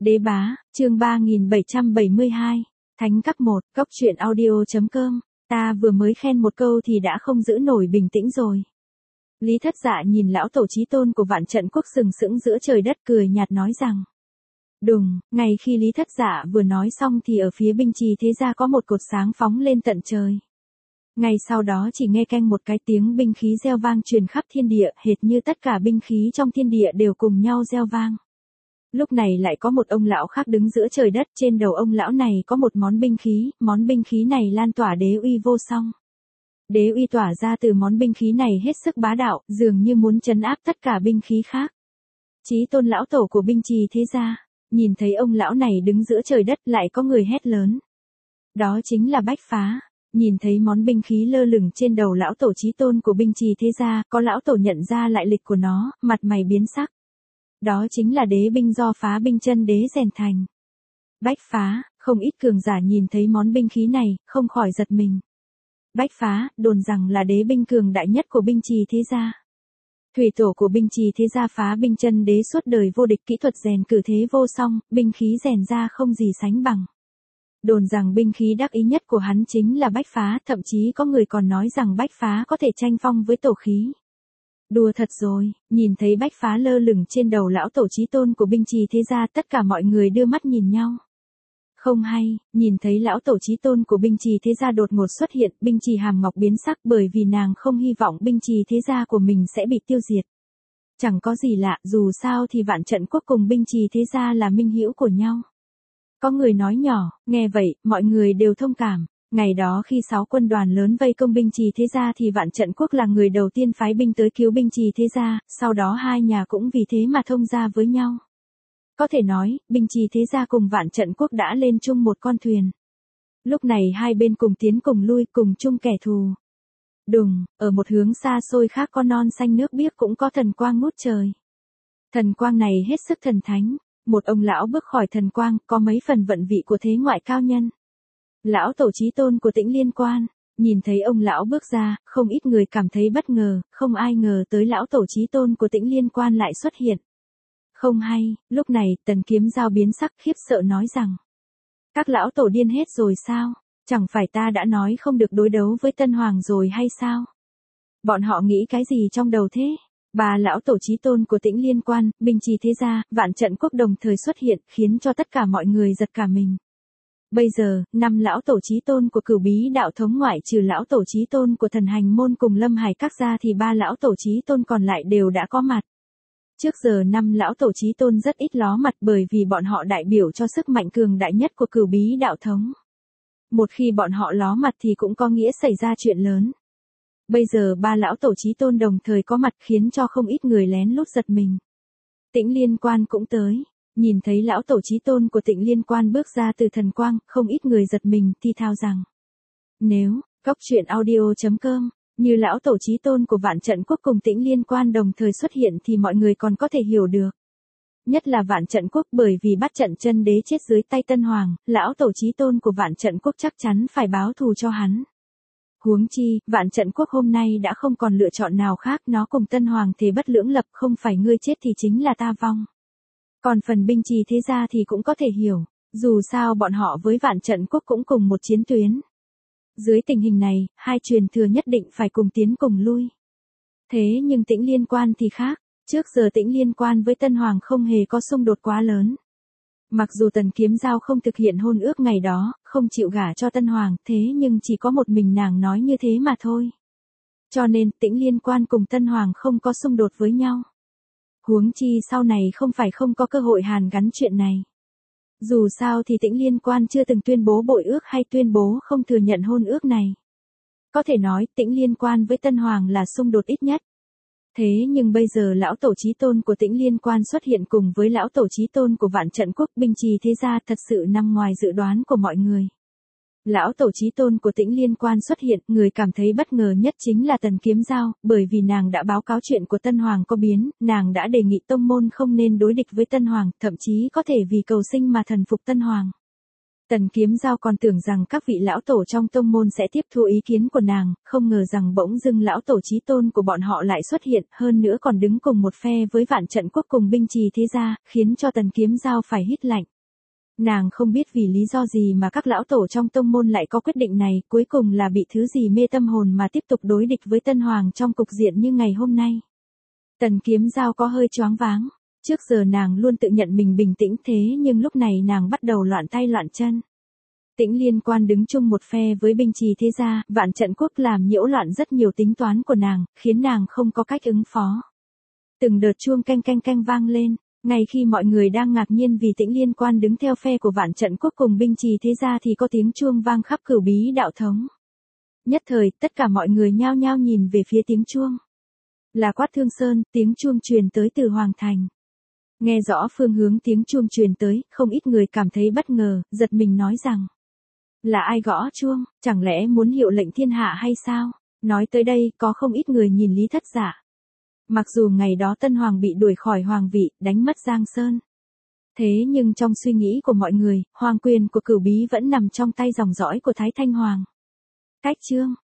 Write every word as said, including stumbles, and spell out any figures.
Đế bá, chương ba nghìn bảy trăm bảy mươi hai, Thánh cấp một, cốc truyện audio.com, ta vừa mới khen một câu thì đã không giữ nổi bình tĩnh rồi. Lý Thất Dạ nhìn lão tổ chí tôn của Vạn Trận Quốc sừng sững giữa trời đất cười nhạt nói rằng. Đùng, ngay khi Lý Thất Dạ vừa nói xong thì ở phía binh trì thế gia có một cột sáng phóng lên tận trời. Ngay sau đó chỉ nghe canh một cái tiếng binh khí reo vang truyền khắp thiên địa, hệt như tất cả binh khí trong thiên địa đều cùng nhau reo vang. Lúc này lại có một ông lão khác đứng giữa trời đất, trên đầu ông lão này có một món binh khí, món binh khí này lan tỏa đế uy vô song. Đế uy tỏa ra từ món binh khí này hết sức bá đạo, dường như muốn trấn áp tất cả binh khí khác. Chí tôn lão tổ của binh trì thế gia, nhìn thấy ông lão này đứng giữa trời đất lại có người hét lớn. Đó chính là Bách Phá. Nhìn thấy món binh khí lơ lửng trên đầu lão tổ chí tôn của binh trì thế gia, có lão tổ nhận ra lại lịch của nó, mặt mày biến sắc. Đó chính là đế binh do Phá binh chân đế rèn thành. Bách Phá, không ít cường giả nhìn thấy món binh khí này, không khỏi giật mình. Bách Phá, đồn rằng là đế binh cường đại nhất của binh trì thế gia. Thủy tổ của binh trì thế gia Phá binh chân đế suốt đời vô địch, kỹ thuật rèn cử thế vô song, binh khí rèn ra không gì sánh bằng. Đồn rằng binh khí đắc ý nhất của hắn chính là Bách Phá, thậm chí có người còn nói rằng Bách Phá có thể tranh phong với tổ khí. Đùa thật rồi, nhìn thấy Bách Phá lơ lửng trên đầu lão tổ chí tôn của binh trì thế gia, tất cả mọi người đưa mắt nhìn nhau. Không hay, nhìn thấy lão tổ chí tôn của binh trì thế gia đột ngột xuất hiện, binh trì Hàm Ngọc biến sắc bởi vì nàng không hy vọng binh trì thế gia của mình sẽ bị tiêu diệt. Chẳng có gì lạ, dù sao thì Vạn Trận Quốc cùng binh trì thế gia là minh hữu của nhau. Có người nói nhỏ, nghe vậy, mọi người đều thông cảm. Ngày đó khi sáu quân đoàn lớn vây công binh trì thế gia thì Vạn Trận Quốc là người đầu tiên phái binh tới cứu binh trì thế gia, sau đó hai nhà cũng vì thế mà thông gia với nhau. Có thể nói, binh trì thế gia cùng Vạn Trận Quốc đã lên chung một con thuyền. Lúc này hai bên cùng tiến cùng lui, cùng chung kẻ thù. Đùng, ở một hướng xa xôi khác có non xanh nước biếc cũng có thần quang ngút trời. Thần quang này hết sức thần thánh. Một ông lão bước khỏi thần quang, có mấy phần vận vị của thế ngoại cao nhân. Lão tổ chí tôn của Tĩnh Liên Quan, nhìn thấy ông lão bước ra, không ít người cảm thấy bất ngờ, không ai ngờ tới lão tổ chí tôn của Tĩnh Liên Quan lại xuất hiện. Không hay, lúc này, Tần Kiếm Giao biến sắc khiếp sợ nói rằng. Các lão tổ điên hết rồi sao? Chẳng phải ta đã nói không được đối đấu với Tân Hoàng rồi hay sao? Bọn họ nghĩ cái gì trong đầu thế? Ba lão tổ chí tôn của Tĩnh Liên Quan, binh trì thế gia, Vạn Trận Quốc đồng thời xuất hiện, khiến cho tất cả mọi người giật cả mình. Bây giờ, năm lão tổ chí tôn của Cửu Bí đạo thống ngoại trừ lão tổ chí tôn của Thần Hành môn cùng Lâm Hải các gia thì ba lão tổ chí tôn còn lại đều đã có mặt. Trước giờ năm lão tổ chí tôn rất ít ló mặt bởi vì bọn họ đại biểu cho sức mạnh cường đại nhất của Cửu Bí đạo thống. Một khi bọn họ ló mặt thì cũng có nghĩa xảy ra chuyện lớn. Bây giờ ba lão tổ chí tôn đồng thời có mặt khiến cho không ít người lén lút giật mình. Tĩnh Liên Quan cũng tới, nhìn thấy lão tổ chí tôn của Tĩnh Liên Quan bước ra từ thần quang, không ít người giật mình thi thao rằng. Nếu, cốc truyện audio.com, như lão tổ chí tôn của Vạn Trận Quốc cùng Tĩnh Liên Quan đồng thời xuất hiện thì mọi người còn có thể hiểu được. Nhất là Vạn Trận Quốc bởi vì bắt trận chân đế chết dưới tay Tân Hoàng, lão tổ chí tôn của Vạn Trận Quốc chắc chắn phải báo thù cho hắn. Huống chi, Vạn Trận Quốc hôm nay đã không còn lựa chọn nào khác, nó cùng Tân Hoàng thề bất lưỡng lập, không phải ngươi chết thì chính là ta vong. Còn phần binh trì thế gia thì cũng có thể hiểu, dù sao bọn họ với Vạn Trận Quốc cũng cùng một chiến tuyến. Dưới tình hình này, hai truyền thừa nhất định phải cùng tiến cùng lui. Thế nhưng Tĩnh Liên Quan thì khác, trước giờ Tĩnh Liên Quan với Tân Hoàng không hề có xung đột quá lớn. Mặc dù Tần Kiếm Giao không thực hiện hôn ước ngày đó, không chịu gả cho Tân Hoàng, thế nhưng chỉ có một mình nàng nói như thế mà thôi. Cho nên, Tĩnh Liên Quan cùng Tân Hoàng không có xung đột với nhau. Huống chi sau này không phải không có cơ hội hàn gắn chuyện này. Dù sao thì Tĩnh Liên Quan chưa từng tuyên bố bội ước hay tuyên bố không thừa nhận hôn ước này. Có thể nói, Tĩnh Liên Quan với Tân Hoàng là xung đột ít nhất. Thế nhưng bây giờ lão tổ chí tôn của Tĩnh Liên Quan xuất hiện cùng với lão tổ chí tôn của Vạn Trận Quốc, binh trì thế gia thật sự nằm ngoài dự đoán của mọi người. Lão tổ chí tôn của Tĩnh Liên Quan xuất hiện, người cảm thấy bất ngờ nhất chính là Tần Kiếm Giao, bởi vì nàng đã báo cáo chuyện của Tân Hoàng có biến, nàng đã đề nghị tông môn không nên đối địch với Tân Hoàng, thậm chí có thể vì cầu sinh mà thần phục Tân Hoàng. Tần Kiếm Giao còn tưởng rằng các vị lão tổ trong tông môn sẽ tiếp thu ý kiến của nàng, không ngờ rằng bỗng dưng lão tổ chí tôn của bọn họ lại xuất hiện, hơn nữa còn đứng cùng một phe với Vạn Trận Quốc cùng binh trì thế gia, khiến cho Tần Kiếm Giao phải hít lạnh. Nàng không biết vì lý do gì mà các lão tổ trong tông môn lại có quyết định này, cuối cùng là bị thứ gì mê tâm hồn mà tiếp tục đối địch với Tân Hoàng trong cục diện như ngày hôm nay. Tần Kiếm Giao có hơi choáng váng, trước giờ nàng luôn tự nhận mình bình tĩnh thế nhưng lúc này nàng bắt đầu loạn tay loạn chân. Tĩnh Liên Quan đứng chung một phe với binh trì thế gia, Vạn Trận Quốc làm nhiễu loạn rất nhiều tính toán của nàng, khiến nàng không có cách ứng phó. Từng đợt chuông canh canh canh vang lên, ngay khi mọi người đang ngạc nhiên vì Tĩnh Liên Quan đứng theo phe của Vạn Trận Quốc cùng binh trì thế gia thì có tiếng chuông vang khắp Cửu Bí đạo thống. Nhất thời, tất cả mọi người nhao nhao nhìn về phía tiếng chuông. Là Quát Thương Sơn, tiếng chuông truyền tới từ Hoàng Thành. Nghe rõ phương hướng tiếng chuông truyền tới, không ít người cảm thấy bất ngờ, giật mình nói rằng: là ai gõ chuông, chẳng lẽ muốn hiệu lệnh thiên hạ hay sao? Nói tới đây, có không ít người nhìn Lý Thất Dạ. Mặc dù ngày đó Tân Hoàng bị đuổi khỏi hoàng vị, đánh mất Giang Sơn. Thế nhưng trong suy nghĩ của mọi người, hoàng quyền của Cửu Bí vẫn nằm trong tay dòng dõi của Thái Thanh Hoàng. Cách chương,